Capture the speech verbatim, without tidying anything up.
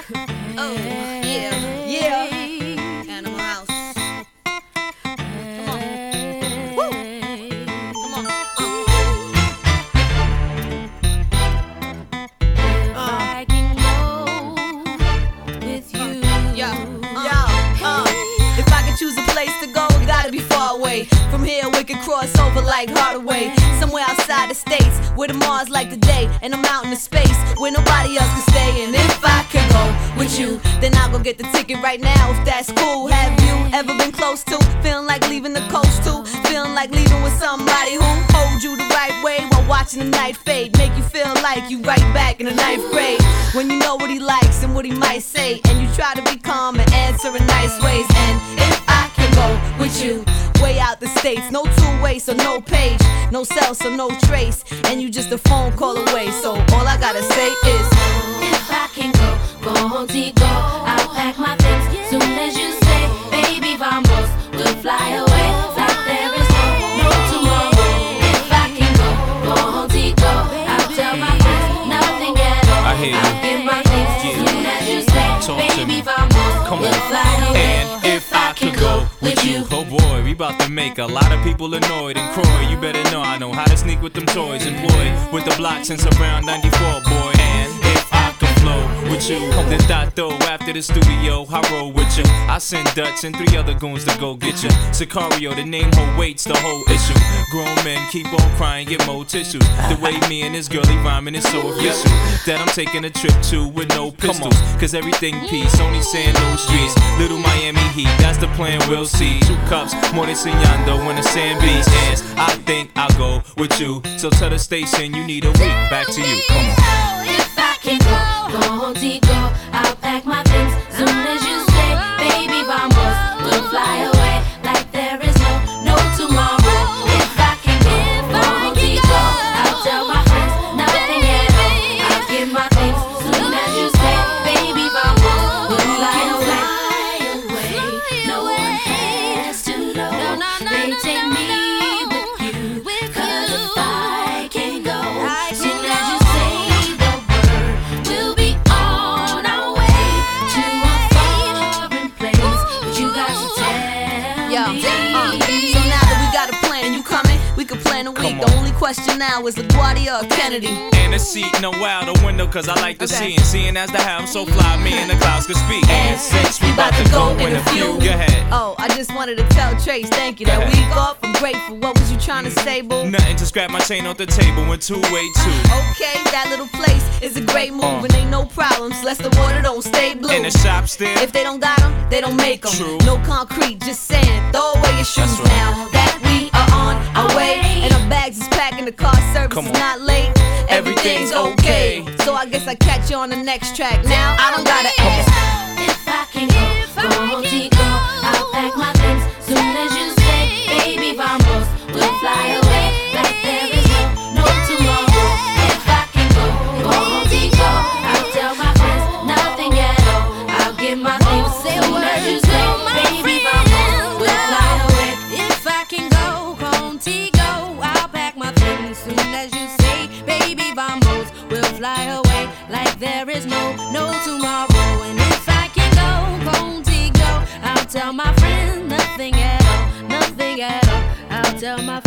Oh, yeah, yeah. Animal House. Come on. Woo. Come on. Uh. I can go with you. Yo, uh, uh. If I could choose a place to go, it gotta be far away. From here, we could cross over like Hardaway. Somewhere outside the states, where the Mars like the day, and I'm out in the space where nobody else can stay. And if I could go with you, then I'll go get the ticket right now, if that's cool. Have you ever been close to feeling like leaving the coast too? Feeling like leaving with somebody who hold you the right way while watching the night fade, make you feel like you right back in the ninth grade, when you know what he likes and what he might say, and you try to be calm and answer in nice ways. And if I can go with you, way out the states, no two-way, so no page, no cell, so no trace, and you just a phone call away. So all I gotta say is, if I can go, go contigo, I'll pack my things soon as you say, baby, vamos, we'll fly away like there is no, no tomorrow. If I can go, go contigo, I'll tell my friends nothing at all. I hear you. I'll get my things Yeah. soon as you say, Talk to baby, me. vamos, Come we'll on. fly away. And if I could go with you, oh boy, we about to make a lot of people annoyed. And Croy, you better know I know how to sneak with them toys. Employed with the block since around ninety-four, boy. And if I could flow with you, then I throw after the studio, I roll with you. I send Dutch and three other goons to go get you. Sicario, the name whole weights the whole issue. Grown men keep on crying, get more tissues. The way me and this girlie rhyming is so official that I'm taking a trip to with no pistols. Cause everything peace, only saying no streets. Little Miami Heat, that's the plan, we'll see. Two cups, more than Signando when the sand beats ends. I think I'll go with you. So tell the station you need a week. Back to you, come on. If I can go, go contigo, I'll pack my things soon as you say, baby, vamos, we'll fly away like there is no, no tomorrow. If I can go, go contigo, I'll tell my friends nothing at all. I'll get my things soon as you say, baby, vamos, we'll fly away. No one has to know. They take me with you, 'cause if I can go, soon as you say the word, we'll be on our way to a foreign place. But you got to tell yo, me. uh, so now that we got a plan, you coming? We can plan a week. Come The on. only question now is LaGuardia or Kennedy. And a seat, no out the window, cause I like to Okay. see. And seeing as the how I'm so fly, me and the clouds can speak. And since we about to go in a few, go ahead. Oh, I just wanted to tell Trace, thank you. That Go ahead. week off, I'm grateful. What was you trying to say, boo? Nothing to scrap my chain off the table in two-way two. Okay, that little place is a great move, Uh. and ain't no problems, less the water don't stay blue. In the shop still. If they don't got 'em, they don't make 'em. True. No concrete, just sand. Throw away your shoes That's right. now that we are on our way, and our bags is packed and the car service Come is on. not late. Everything's okay. So I guess I catch you on the next track. Now I don't gotta ask. If I can go, go contigo, I'll pack my things soon as you say, baby, vamos, we'll fly away like there is no, no tomorrow. If I can go, go contigo, I'll tell my friends nothing at all. I'll get my things soon as you say, baby, vamos, we'll fly away. If I can go contigo, I'll pack my things soon as you say, baby, vamos, we'll fly away like there is no, no tomorrow. And if I can go contigo, I'll tell my friends nothing at all, nothing at all. I'll tell my